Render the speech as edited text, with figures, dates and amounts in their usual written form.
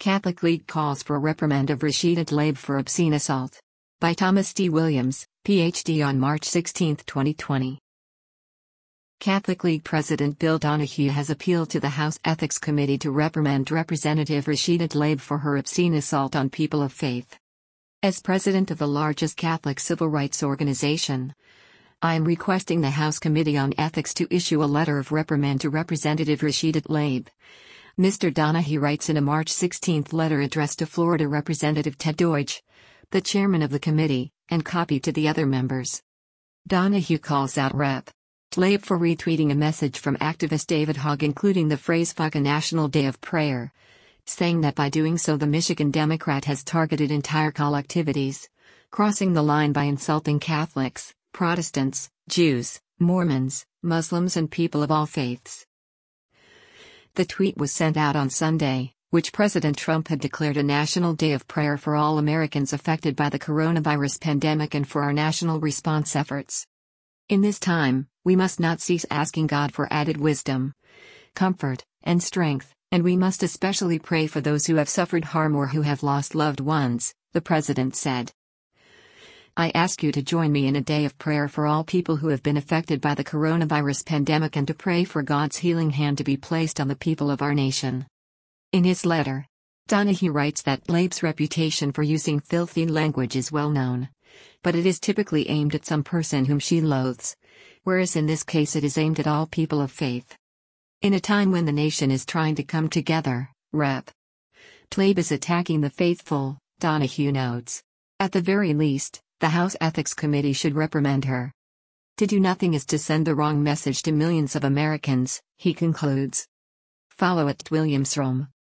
Catholic League calls for reprimand of Rashida Tlaib for obscene assault. By Thomas D. Williams, Ph.D. on March 16, 2020. Catholic League President Bill Donohue has appealed to the House Ethics Committee to reprimand Representative Rashida Tlaib for her obscene assault on people of faith. As president of the largest Catholic civil rights organization, I am requesting the House Committee on Ethics to issue a letter of reprimand to Representative Rashida Tlaib. Mr. Donohue writes in a March 16 letter addressed to Florida Representative Ted Deutsch, the chairman of the committee, and copied to the other members. Donohue calls out Rep. Tlaib for retweeting a message from activist David Hogg including the phrase "fuck a National Day of Prayer," saying that by doing so the Michigan Democrat has targeted entire collectivities, crossing the line by insulting Catholics, Protestants, Jews, Mormons, Muslims and people of all faiths. The tweet was sent out on Sunday, which President Trump had declared a national day of prayer for all Americans affected by the coronavirus pandemic and for our national response efforts. In this time, we must not cease asking God for added wisdom, comfort, and strength, and we must especially pray for those who have suffered harm or who have lost loved ones, the president said. I ask you to join me in a day of prayer for all people who have been affected by the coronavirus pandemic and to pray for God's healing hand to be placed on the people of our nation. In his letter, Donohue writes that Tlaib's reputation for using filthy language is well known, but it is typically aimed at some person whom she loathes, whereas in this case it is aimed at all people of faith. In a time when the nation is trying to come together, Rep. Tlaib is attacking the faithful, Donohue notes. At the very least, the House Ethics Committee should reprimand her. To do nothing is to send the wrong message to millions of Americans, he concludes. Follow @WilliamsRome.